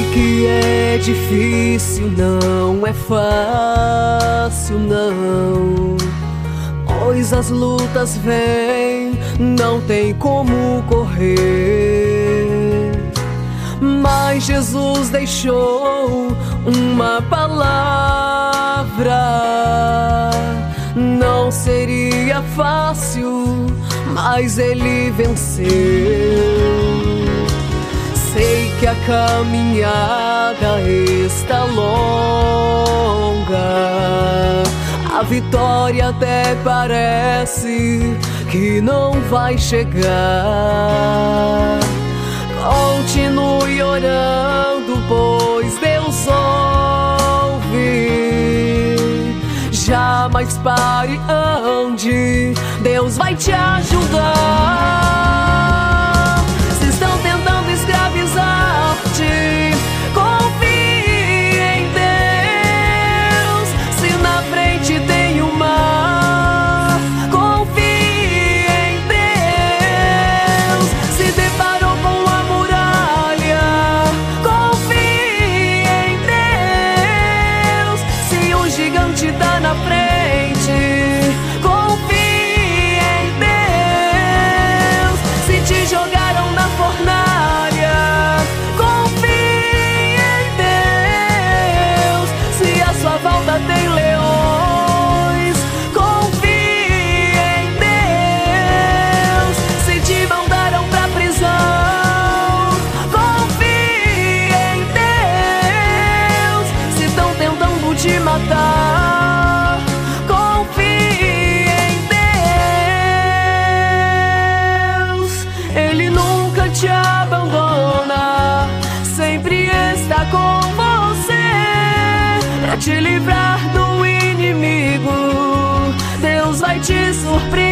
que é difícil, não é fácil, não. Pois as lutas vêm, não tem como correr. Mas Jesus deixou uma palavra. Não seria fácil, mas Ele venceu. Sei que a caminhada está longa, a vitória até parece que não vai chegar. Continue orando, pois Deus ouve. Jamais pare, ande, Deus vai te ajudar. Se estão tentando escravizar-te, confie em Deus. Se na frente tem o mar, confie em Deus. Se deparou com a muralha, confie em Deus. Se o gigante tá na frente, confie em Deus. Se te jogaram na fornalha, confie em Deus. Se à sua volta tem leões, confie em Deus. Se te mandaram pra prisão, confie em Deus. Se estão tentando te matar, confie em Deus. Ele nunca te abandona, sempre está com você. Pra te livrar do inimigo, Deus vai te surpreender.